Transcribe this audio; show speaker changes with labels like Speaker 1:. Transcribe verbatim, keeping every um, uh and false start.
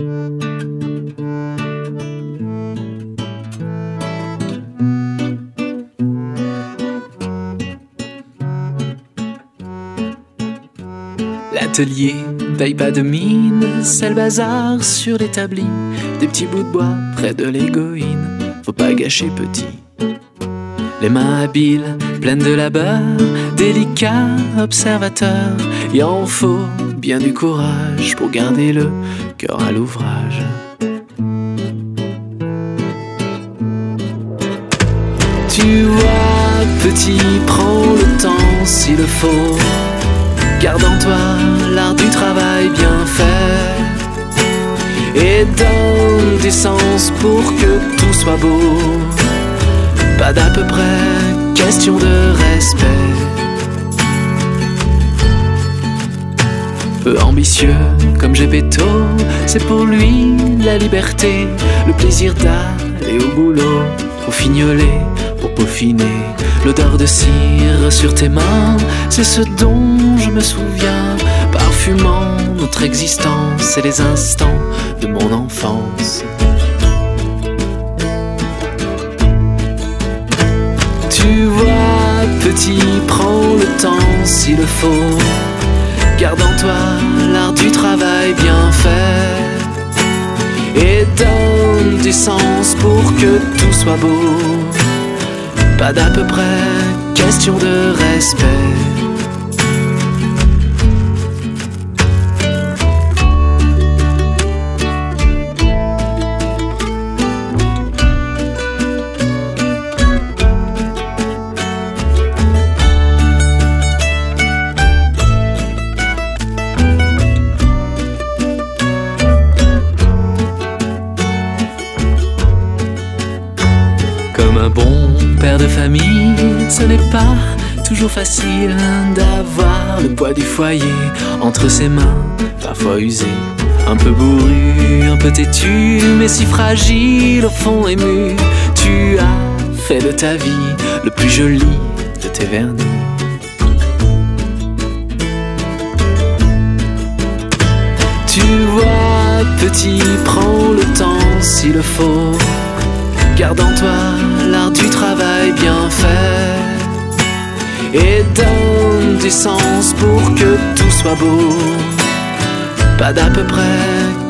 Speaker 1: L'atelier paye pas de mine, c'est le bazar sur l'établi. Des petits bouts de bois près de l'égoïne, faut pas gâcher petit. Les mains habiles, pleines de labeur, délicats observateurs. Il en faut bien du courage pour garder le cœur à l'ouvrage. Tu vois, petit, prends le temps s'il le faut. Garde en toi l'art du travail bien fait et donne du sens pour que tout soit beau. Pas d'à peu près, question de respect. Peu ambitieux comme Gepetto, c'est pour lui la liberté, le plaisir d'aller au boulot, pour fignoler, pour peaufiner. L'odeur de cire sur tes mains, c'est ce dont je me souviens, parfumant notre existence et les instants de mon enfance. Tu vois, petit, prends le temps s'il le faut. Garde en toi l'art du travail bien fait et donne du sens pour que tout soit beau. Pas d'à peu près, question de respect. Comme un bon père de famille, ce n'est pas toujours facile d'avoir le poids du foyer entre ses mains, parfois usé, un peu bourru, un peu têtu, mais si fragile au fond ému. Tu as fait de ta vie le plus joli de tes vernis. Tu vois, petit, prends le temps s'il le faut. Garde en toi l'art du travail bien fait et donne du sens pour que tout soit beau. Pas d'à peu près,